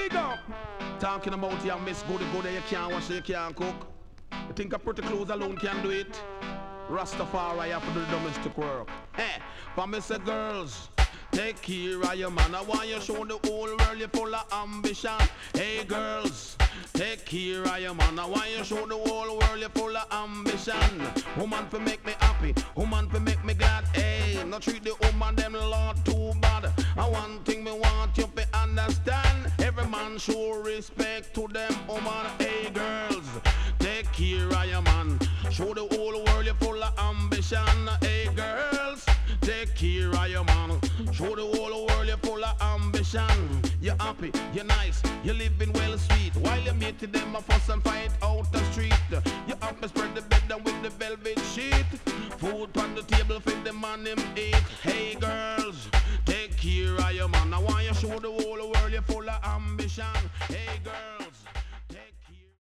Big up. Talking about your miss goody goody, you can't wash, you can't cook. You think a pretty clothes alone can do it? Rastafari have to do the domestic work. Hey, but me say girls, take care of your man. I want you show the whole world you're full of ambition. Hey girls, take care of your man. I want you show the whole world you're full of ambition. Woman for make me happy, woman for make me glad. Hey, not treat the woman them lot too bad. And one thing me want you to understand, every man show respect to them woman. Hey girls, take care of your man. Show the whole world you're full of ambition. Hey girls, take care of your man. Show the whole world you're full of ambition. You're happy, you're nice, you're living well sweet. While you meet them a fuss and fight out the street. You have to spread the bed down with the velvet sheet. Food on the table for the man him eat. Hey girls, take care of your man. I want you show the whole world you're full of ambition. Hey girls.